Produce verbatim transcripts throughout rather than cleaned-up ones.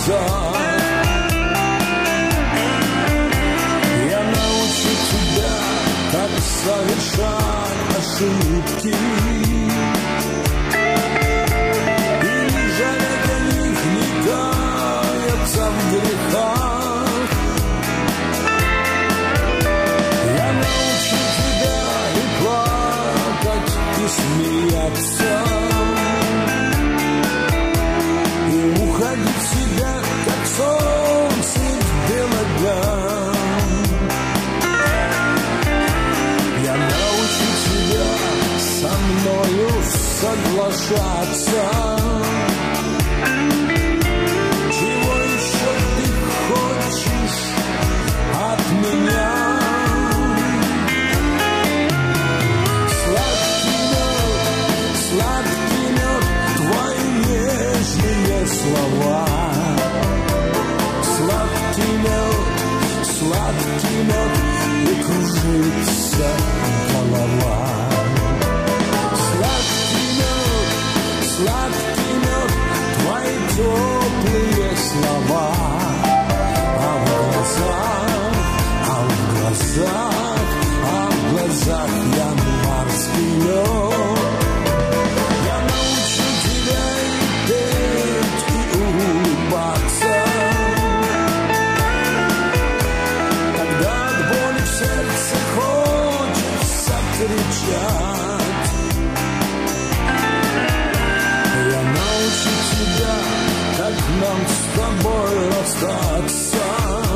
глазах. Я научу тебя, как совершать ошибки, и не жалеть о них, не каяться в грехах. Я научу тебя и плакать, и смеяться, и уходить в себя, как солнце в белый день. Я научу тебя со мною соглашаться. Чего еще ты хочешь от меня? Сладкий мед, сладкий мед, твои нежные слова. Сладкий мед, сладкий мед, и кружится голова. Сладкий мед, сладкий мед, твои теплые слова. А в глазах, а в глазах, а в глазах январский лед. Я научу тебя и петь, и улыбаться, когда от боли в сердце хочется кричать. Я научу тебя, как нам с тобой расстаться.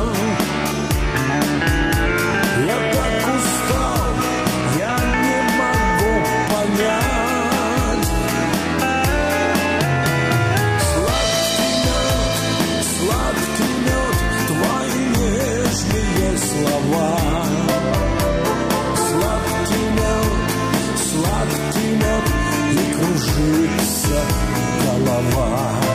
Я так устал, я не могу понять. Сладкий мед, сладкий мед, твои нежные слова. Сладкий мед, сладкий мед, и кружится голова.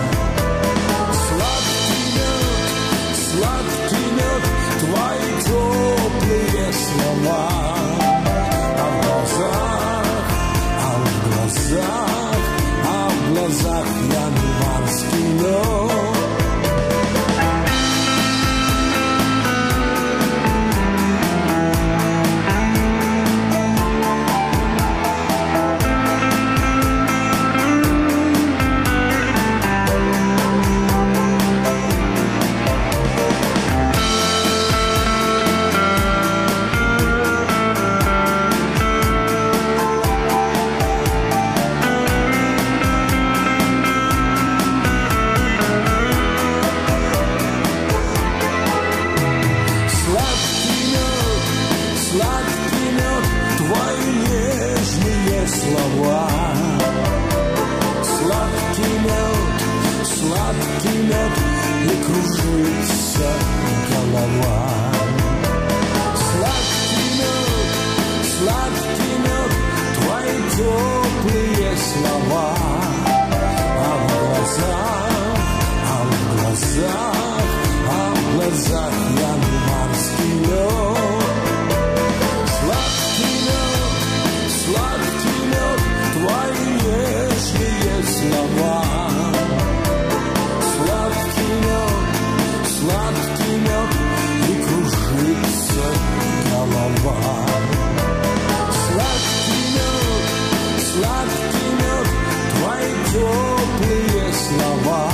Сладкий мед, сладкий мед, твои теплые слова. А в глазах, а в глазах, а в глазах январский лед. Сладкий мед, сладкий мед, твои нежные слова. Сладкий мед, сладкий мед, и кружится голова. Сладкий мед, сладкий мед, твои теплые слова. А в глазах, а в глазах, а в глазах январский лед. Сладкий мед, сладкий мед, твои нежные слова. Сладкий мед, сладкий мед, и кружится голова. Сладкий мед, сладкий мед, твои теплые слова.